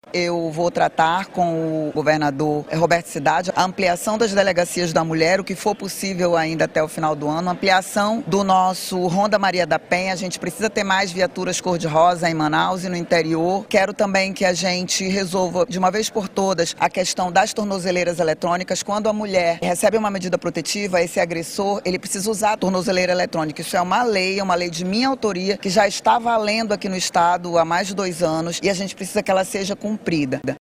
Eu vou tratar com o governador Roberto Cidade a ampliação das delegacias da mulher, o que for possível ainda até o final do ano, ampliação do nosso Ronda Maria da Penha. A gente precisa ter mais viaturas cor-de-rosa em Manaus e no interior. Quero também que a gente resolva de uma vez por todas a questão das tornozeleiras eletrônicas. Quando a mulher recebe uma medida protetiva, esse agressor, ele precisa usar a tornozeleira eletrônica. Isso é uma lei de minha autoria, que já está valendo aqui no estado há mais de 2 anos e a gente precisa que ela seja cumprida.